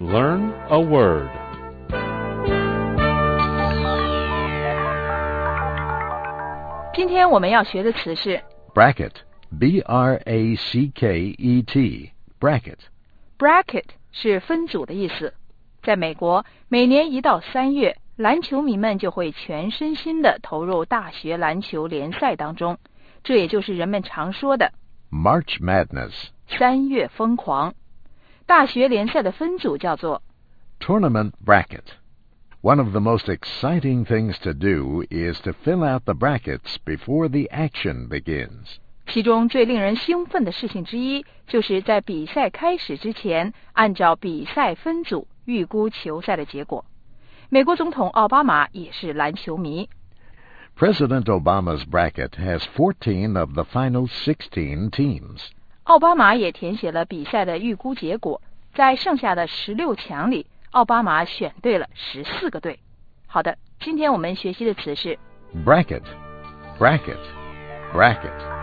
Learn a word. 今天我们要学的词是 Bracket, B-R-A-C-K-E-T, bracket. bracket 是分组的意思。在美国，每年1到3月，篮球迷们就会全身心地投入大学篮球联赛当中，这也就是人们常说的 March Madness, 3月疯狂。大学联赛的分组叫做 Tournament bracket. One of the most exciting things to do is to fill out the brackets before the action begins. 其中最令人兴奋的事情之一，就是在比赛开始之前，按照比赛分组预估球赛的结果。美国总统奥巴马也是篮球迷。 President Obama's bracket has 14 of the final 16 teams. 奥巴马也填写了比赛的预估结果，在剩下的16强里，奥巴马选对了14个队。好的，今天我们学习的词是 Bracket, bracket, bracket.